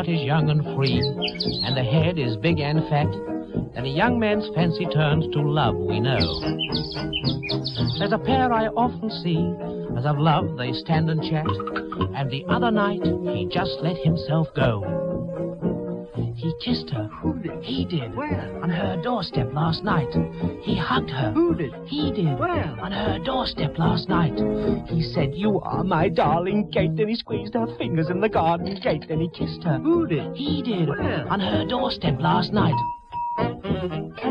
heart is young and free, and the head is big and fat, then a young man's fancy turns to love, we know. There's a pair I often see, as of love they stand and chat, and the other night he just let himself go. He kissed her. Who did? He did. Where? On her doorstep last night. He hugged her. Who did? He did. Where? On her doorstep last night. He said, "You are my darling Kate." Then he squeezed her fingers in the garden gate. Then he kissed her. Who did? He did. Where? On her doorstep last night. Who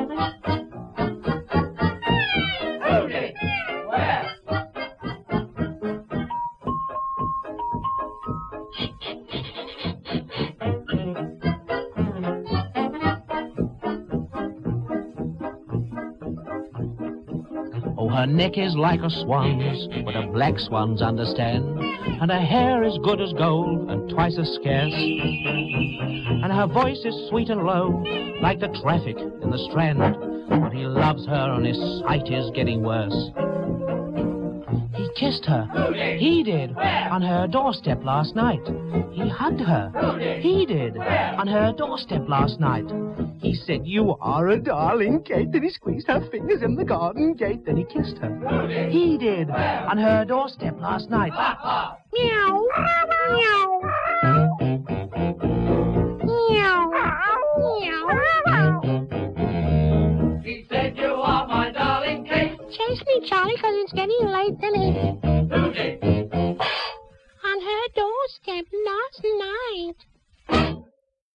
did? Where? Oh, her neck is like a swan's, but a black swan's, understand. And her hair is good as gold and twice as scarce. And her voice is sweet and low, like the traffic in the Strand. But he loves her and his sight is getting worse. He kissed her. He did. On her doorstep last night. He hugged her. He did. On her doorstep last night. He said, "You are a darling Kate." Then he squeezed her fingers in the garden gate. Then he kissed her. He did. On her doorstep last night. Meow. Meow. Meow. Meow. He said, "You are my darling Kate." Chase me, Charlie, 'cause it's getting late, then Who did? on her doorstep last